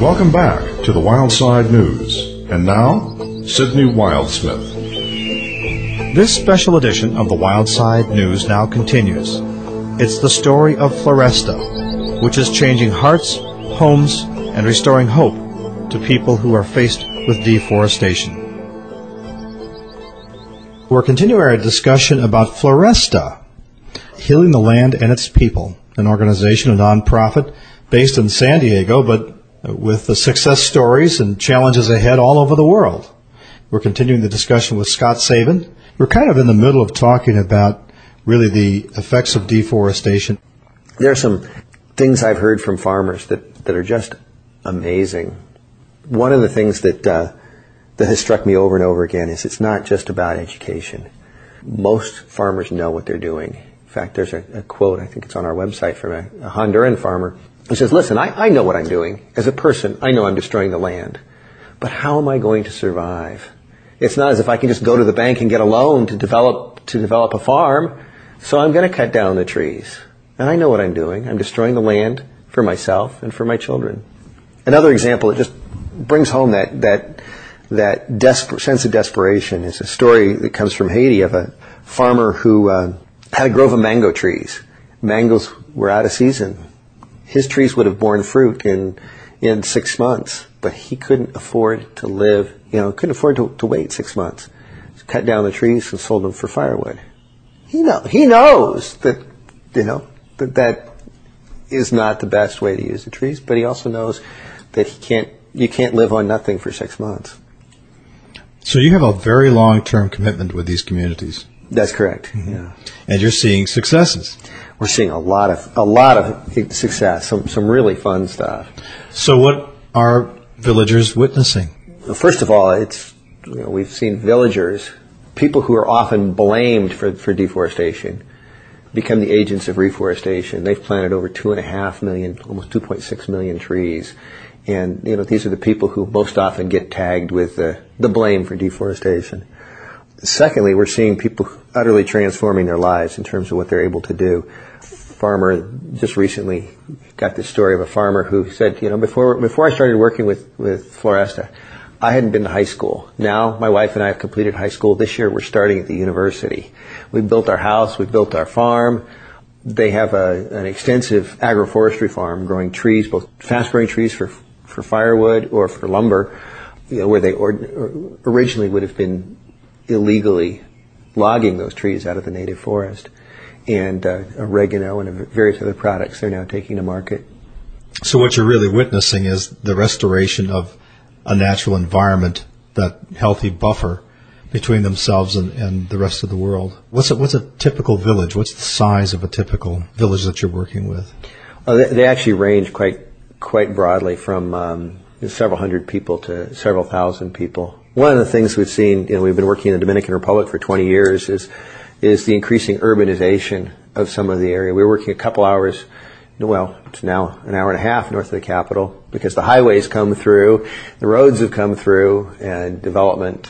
Welcome back to the Wildside News. And now, Sidney Wildsmith. This special edition of the Wildside News now continues. It's the story of Floresta, which is changing hearts, homes, and restoring hope to people who are faced with deforestation. We're continuing our discussion about Floresta, Healing the Land and Its People, an organization, a nonprofit based in San Diego, but with the success stories and challenges ahead all over the world. We're continuing the discussion with Scott Sabin. We're kind of in the middle of talking about really the effects of deforestation. There are some things I've heard from farmers that are just amazing. One of the things that has struck me over and over again is it's not just about education. Most farmers know what they're doing. In fact, there's a quote, I think it's on our website, from a Honduran farmer who says, listen, I know what I'm doing. As a person, I know I'm destroying the land. But how am I going to survive? It's not as if I can just go to the bank and get a loan to develop a farm. So I'm going to cut down the trees. And I know what I'm doing. I'm destroying the land for myself and for my children. Another example that just brings home that sense of desperation is a story that comes from Haiti of a farmer who had a grove of mango trees. Mangoes were out of season. His trees would have borne fruit in 6 months, but he couldn't afford to live, couldn't afford to wait 6 months. So cut down the trees and sold them for firewood. He knows that is not the best way to use the trees, but he also knows that you can't live on nothing for 6 months. So you have a very long-term commitment with these communities. That's correct. Mm-hmm. Yeah. And you're seeing successes. We're seeing a lot of success, some really fun stuff. So what are villagers witnessing? Well, first of all, we've seen villagers, people who are often blamed for deforestation, become the agents of reforestation. They've planted over 2.5 million, almost 2.6 million trees. And, these are the people who most often get tagged with the blame for deforestation. Secondly, we're seeing people utterly transforming their lives in terms of what they're able to do. Farmer just recently got this story of a farmer who said, before I started working with Floresta, I hadn't been to high school. Now my wife and I have completed high school. This year we're starting at the university. We built our house. We built our farm. They have an extensive agroforestry farm growing trees, both fast-growing trees for firewood or for lumber, where they originally would have been illegally logging those trees out of the native forest, and oregano and various other products they're now taking to market. So what you're really witnessing is the restoration of a natural environment, that healthy buffer between themselves and the rest of the world. What's a typical village? What's the size of a typical village that you're working with? They actually range quite broadly from several hundred people to several thousand people. One of the things we've seen, we've been working in the Dominican Republic for 20 years, is the increasing urbanization of some of the area. We're working a couple hours, it's now an hour and a half north of the capital, because the highways come through, the roads have come through, and development,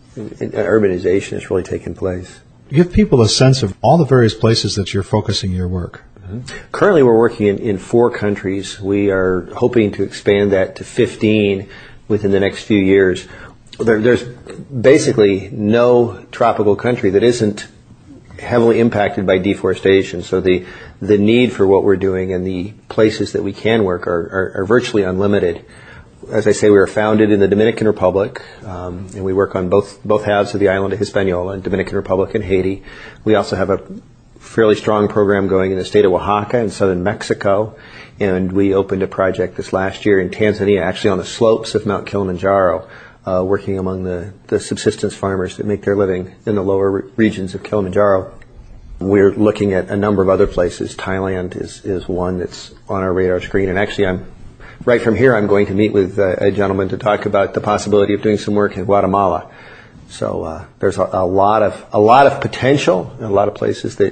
urbanization has really taken place. Give people a sense of all the various places that you're focusing your work. Mm-hmm. Currently we're working in 4 countries. We are hoping to expand that to 15 within the next few years. There's basically no tropical country that isn't heavily impacted by deforestation. So the need for what we're doing and the places that we can work are virtually unlimited. As I say, we were founded in the Dominican Republic, and we work on both halves of the island of Hispaniola, Dominican Republic and Haiti. We also have a fairly strong program going in the state of Oaxaca in southern Mexico, and we opened a project this last year in Tanzania, actually on the slopes of Mount Kilimanjaro, working among the subsistence farmers that make their living in the lower regions of Kilimanjaro. We're looking at a number of other places. Thailand is one that's on our radar screen, and actually right from here I'm going to meet with a gentleman to talk about the possibility of doing some work in Guatemala. So there's a lot of potential, and a lot of places that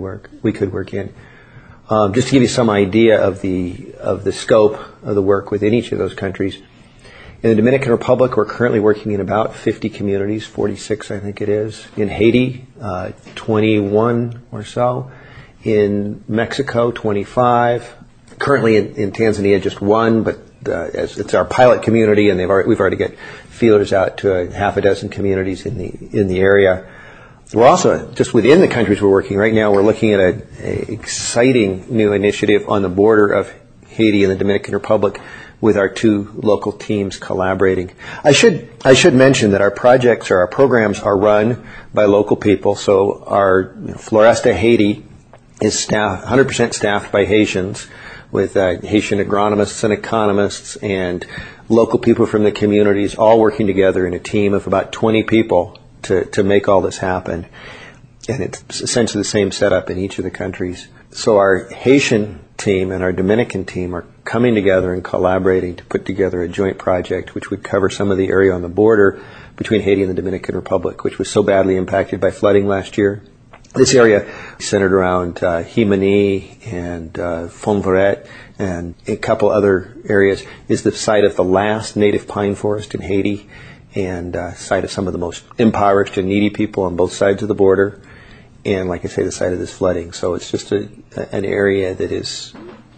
we could work in. Just to give you some idea of the scope of the work within each of those countries. In the Dominican Republic, we're currently working in about 50 communities, 46 I think it is. In Haiti, 21 or so. In Mexico, 25. Currently in Tanzania, just one, but as it's our pilot community, and we've already got feelers out to a half a dozen communities in the area. We're also, just within the countries we're working right now, we're looking at an exciting new initiative on the border of Haiti and the Dominican Republic with our two local teams collaborating. I should mention that our projects or our programs are run by local people. So our Floresta Haiti is 100% staffed by Haitians, with Haitian agronomists and economists and local people from the communities all working together in a team of about 20 people to make all this happen. And it's essentially the same setup in each of the countries. So our Haitian team and our Dominican team are coming together and collaborating to put together a joint project which would cover some of the area on the border between Haiti and the Dominican Republic, which was so badly impacted by flooding last year. This area centered around Jimini and Fonverret and a couple other areas is the site of the last native pine forest in Haiti and site of some of the most impoverished and needy people on both sides of the border. And like I say, the site of this flooding. So it's just an area that is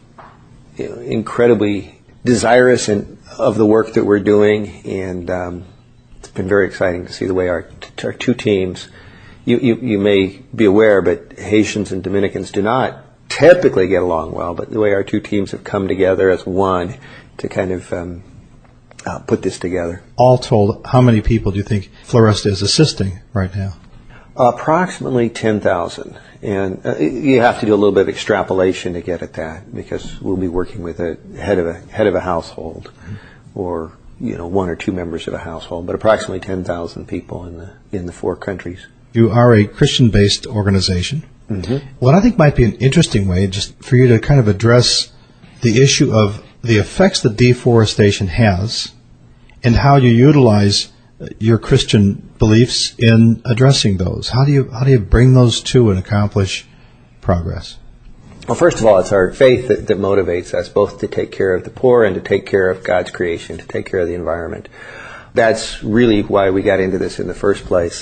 incredibly desirous of the work that we're doing. And it's been very exciting to see the way our two teams, you may be aware, but Haitians and Dominicans do not typically get along well. But the way our two teams have come together as one to kind of put this together. All told, how many people do you think Floresta is assisting right now? Approximately 10,000. And you have to do a little bit of extrapolation to get at that, because we'll be working with a head of a household, or one or two members of a household, but approximately 10,000 people in the four countries. You are a Christian-based organization. Mm-hmm. What I think might be an interesting way, just for you to kind of address the issue of the effects that deforestation has, and how you utilize your Christian beliefs in addressing those. How do you bring those two and accomplish progress? Well, first of all, it's our faith that motivates us both to take care of the poor and to take care of God's creation, to take care of the environment. That's really why we got into this in the first place.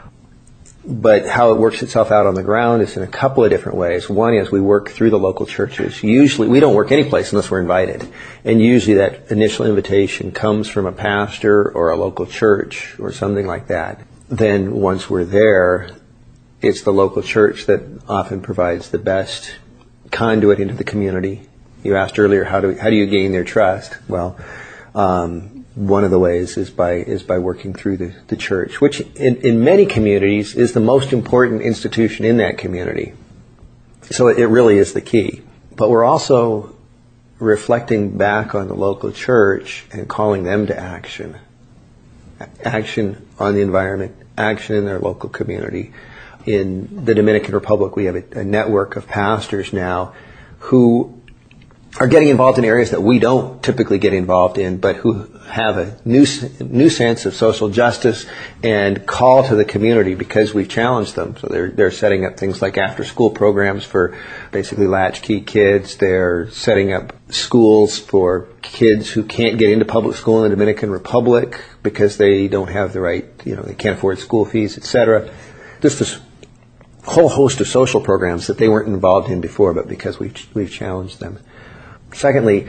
But how it works itself out on the ground is in a couple of different ways. One is we work through the local churches. Usually, we don't work any place unless we're invited. And usually that initial invitation comes from a pastor or a local church or something like that. Then once we're there, it's the local church that often provides the best conduit into the community. You asked earlier, how do you gain their trust? Well, one of the ways is by working through the church, which in many communities is the most important institution in that community. So it really is the key. But we're also reflecting back on the local church and calling them to action. Action on the environment, action in their local community. In the Dominican Republic, we have a network of pastors now who are getting involved in areas that we don't typically get involved in, but who have a new sense of social justice and call to the community because we've challenged them. So they're setting up things like after-school programs for basically latchkey kids. They're setting up schools for kids who can't get into public school in the Dominican Republic because they don't have the right, they can't afford school fees, etc. Just this whole host of social programs that they weren't involved in before, but because we've challenged them. Secondly,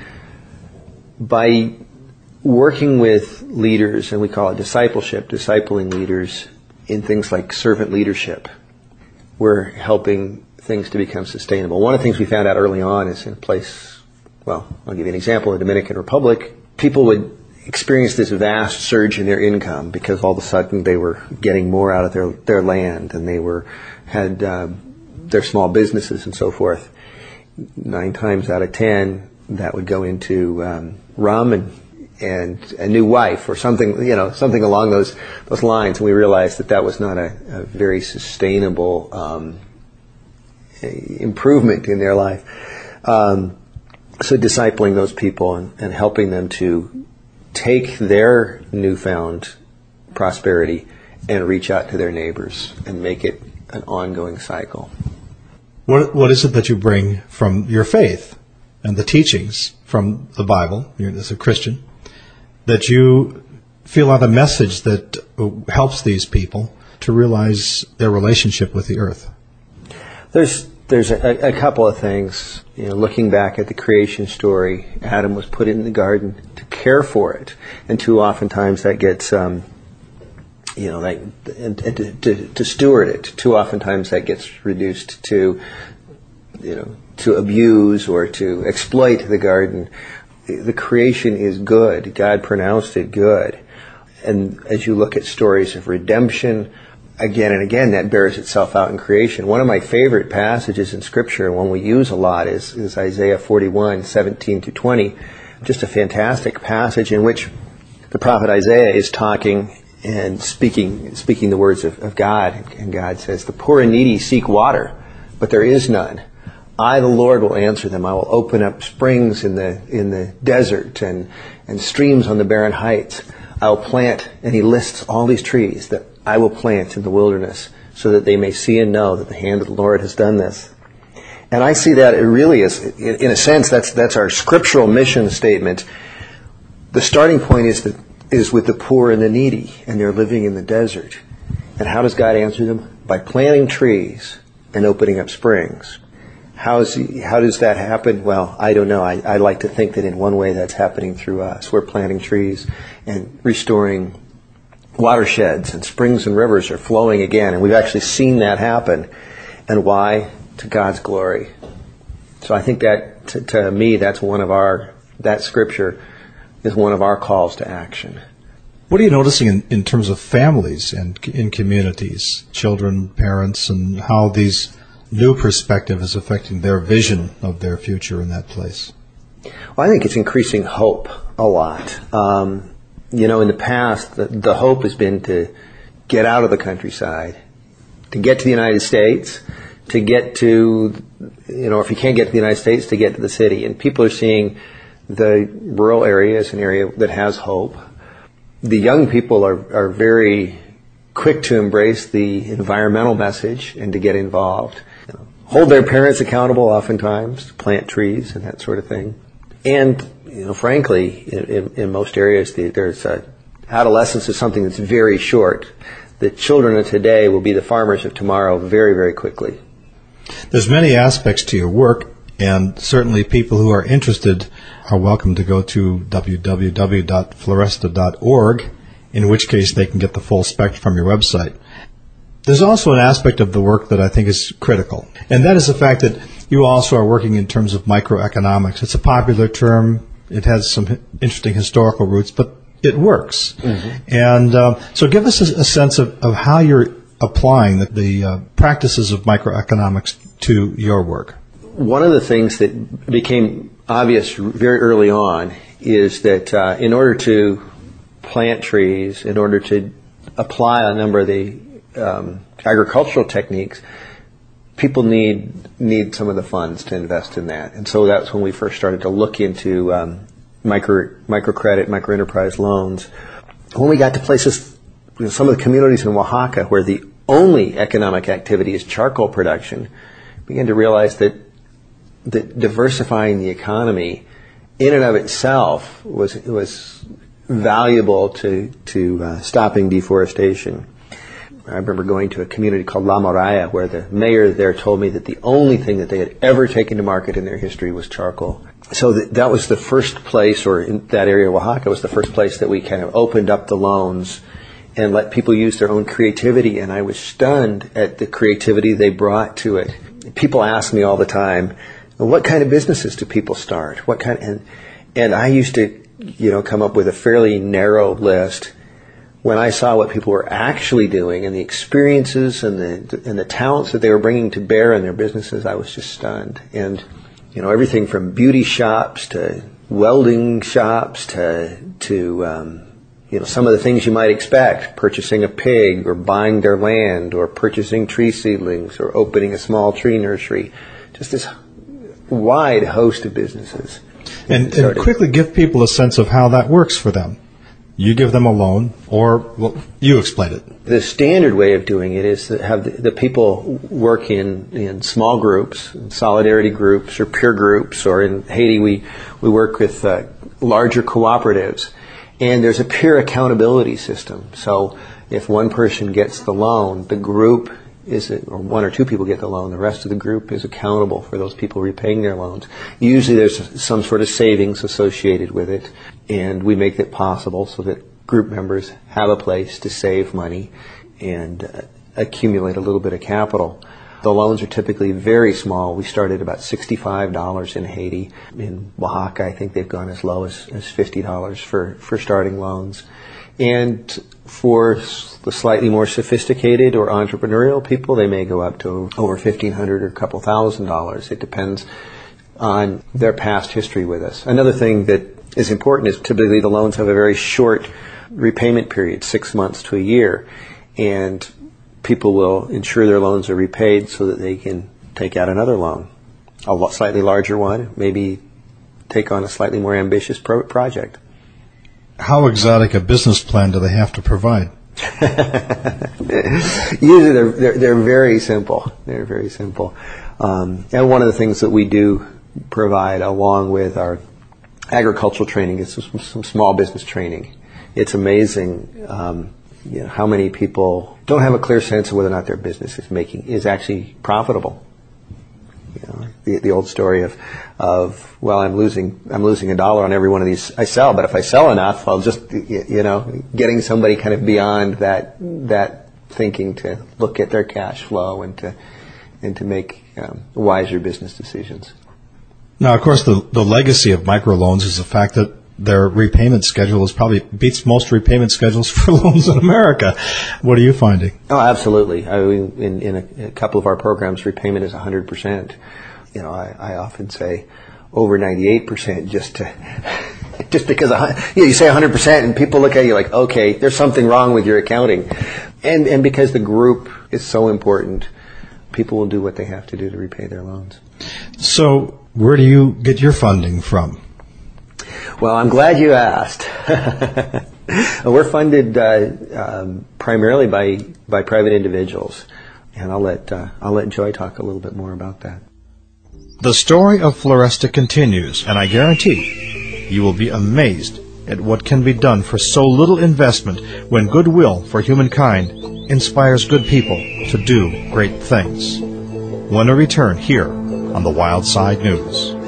by working with leaders, and we call it discipleship, discipling leaders in things like servant leadership, we're helping things to become sustainable. One of the things we found out early on is in a place, well, I'll give you an example, the Dominican Republic, people would experience this vast surge in their income because all of a sudden they were getting more out of their land, and they had their small businesses and so forth. 9 times out of 10, that would go into rum and a new wife or something, something along those lines. And we realized that was not a very sustainable improvement in their life. So discipling those people and helping them to take their newfound prosperity and reach out to their neighbors and make it an ongoing cycle. What is it that you bring from your faith and the teachings from the Bible, as a Christian, that you feel are the message that helps these people to realize their relationship with the earth? There's a couple of things. looking back at the creation story, Adam was put in the garden to care for it, and too oftentimes that gets, to steward it. Too oftentimes that gets reduced to, to abuse or to exploit the garden. The creation is good. God pronounced it good. And as you look at stories of redemption, again and again, that bears itself out in creation. One of my favorite passages in Scripture, and one we use a lot, is Isaiah 41, 17-20. Just a fantastic passage in which the prophet Isaiah is talking and speaking the words of God. And God says, "The poor and needy seek water, but there is none. I, the Lord, will answer them. I will open up springs in the desert and streams on the barren heights. I will plant," and he lists all these trees that I will plant in the wilderness so that they may see and know that the hand of the Lord has done this. And I see that it really is, in a sense, that's our scriptural mission statement. The starting point is with the poor and the needy, and they're living in the desert. And how does God answer them? By planting trees and opening up springs. How does that happen? Well, I don't know. I like to think that in one way that's happening through us. We're planting trees and restoring watersheds, and springs and rivers are flowing again. And we've actually seen that happen. And why? To God's glory. So I think that, to me, that scripture is one of our calls to action. What are you noticing in terms of families and in communities, children, parents, and how these new perspective is affecting their vision of their future in that place? Well, I think it's increasing hope a lot. In the past, the hope has been to get out of the countryside, to get to the United States, to get to, if you can't get to the United States, to get to the city. And people are seeing the rural area as an area that has hope. The young people are very quick to embrace the environmental message and to get involved. Hold their parents accountable oftentimes, to plant trees and that sort of thing. And, frankly, in most areas, there's adolescence is something that's very short. The children of today will be the farmers of tomorrow very, very quickly. There's many aspects to your work, and certainly people who are interested are welcome to go to www.floresta.org, in which case they can get the full spectrum from your website. There's also an aspect of the work that I think is critical, and that is the fact that you also are working in terms of microeconomics. It's a popular term. It has some interesting historical roots, but it works. Mm-hmm. And so give us a sense of how you're applying the practices of microeconomics to your work. One of the things that became obvious very early on is that in order to plant trees, in order to apply a number of the agricultural techniques, people need some of the funds to invest in that. And so that's when we first started to look into microcredit, microenterprise loans. When we got to places, some of the communities in Oaxaca where the only economic activity is charcoal production, began to realize that diversifying the economy in and of itself was valuable to stopping deforestation. I remember going to a community called La Moraya where the mayor there told me that the only thing that they had ever taken to market in their history was charcoal. So that was the first place, or in that area of Oaxaca was the first place that we kind of opened up the loans and let people use their own creativity. And I was stunned at the creativity they brought to it. People ask me all the time, what kind of businesses do people start? And I used to, come up with a fairly narrow list. When I saw what people were actually doing and the experiences and the talents that they were bringing to bear in their businesses, I was just stunned. And everything from beauty shops to welding shops to some of the things you might expect, purchasing a pig or buying their land or purchasing tree seedlings or opening a small tree nursery, just this wide host of businesses. And quickly give people a sense of how that works for them. You give them a loan, or you explain it. The standard way of doing it is to have the people work in small groups, solidarity groups, or peer groups, or in Haiti we work with larger cooperatives. And there's a peer accountability system. So if one person gets the loan, the group or one or two people get the loan. The rest of the group is accountable for those people repaying their loans. Usually there's some sort of savings associated with it, and we make it possible so that group members have a place to save money and accumulate a little bit of capital. The loans are typically very small. We start at about $65 in Haiti. In Oaxaca, I think they've gone as low as $50 for starting loans. And for the slightly more sophisticated or entrepreneurial people, they may go up to over $1,500 or a couple $1,000s. It depends on their past history with us. Another thing that is important is typically the loans have a very short repayment period, 6 months to a year. And people will ensure their loans are repaid so that they can take out another loan, a slightly larger one, maybe take on a slightly more ambitious project. How exotic a business plan do they have to provide? Usually they're very simple. They're very simple. And one of the things that we do provide along with our agricultural training is some small business training. It's amazing how many people don't have a clear sense of whether or not their business is actually profitable. The old story of well, I'm losing $1 on every one of these I sell, but if I sell enough, I'll just getting somebody kind of beyond that thinking to look at their cash flow and to make wiser business decisions. Now, of course, the legacy of microloans is the fact that their repayment schedule probably beats most repayment schedules for loans in America. What are you finding? Oh, absolutely. I mean, in a couple of our programs, repayment is 100%. I often say over 98% just because you say 100% and people look at you like, okay, there's something wrong with your accounting, and because the group is so important, people will do what they have to do to repay their loans. So, where do you get your funding from? Well, I'm glad you asked. We're funded primarily by private individuals, and I'll let Joy talk a little bit more about that. The story of Floresta continues, and I guarantee you will be amazed at what can be done for so little investment when goodwill for humankind inspires good people to do great things. When we return here on the Wild Side News.